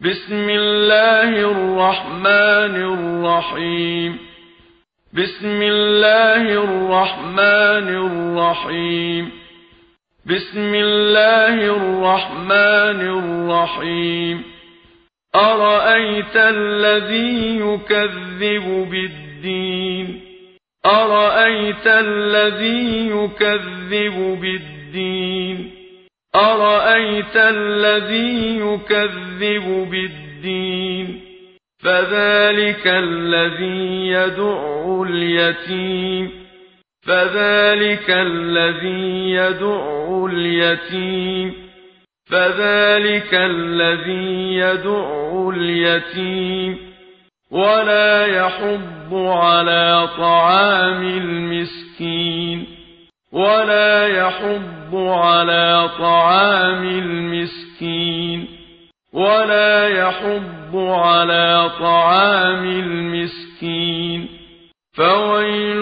بسم الله الرحمن الرحيم بسم الله الرحمن الرحيم بسم الله الرحمن الرحيم أرأيت الذي يكذب بالدين أرأيت الذي يكذب بالدين أرأيت الذي يكذب بالدين فذلك الذي يدع اليتيم فذلك الذي يدع اليتيم فذلك الذي يدع اليتيم ولا يحض على طعام المسكين ولا يحض على طعام المسكين ولا يحض على طعام المسكين فويل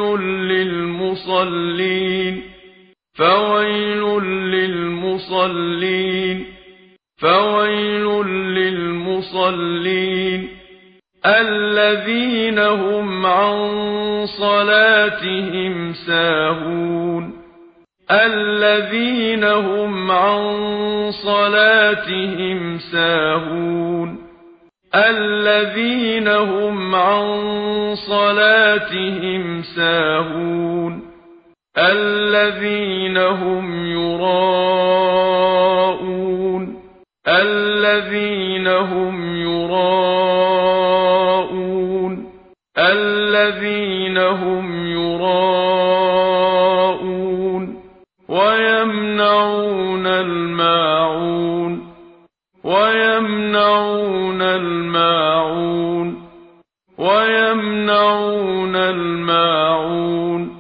للمصلين فويل للمصلين فويل للمصلين الذين هم عن صلاتهم ساهون الذين هم عن صلاتهم ساهون الذين هم عن صلاتهم ساهون الذين هم يراءون الذين هم يراءون الذين هم يراءون ويمنعون الماعون ويمنعون الماعون ويمنعون الماعون